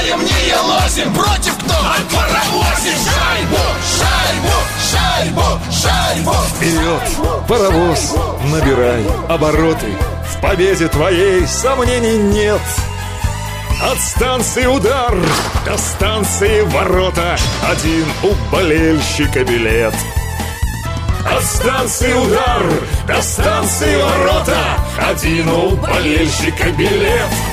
забиваем, не елозим. Против кто? Паровозим. Шайбу. Вперед, паровоз, набирай обороты. В победе твоей сомнений нет. От станции «Удар» до станции «Ворота» один у болельщика билет. От станции «Удар» до станции «Ворота» один у болельщика билет.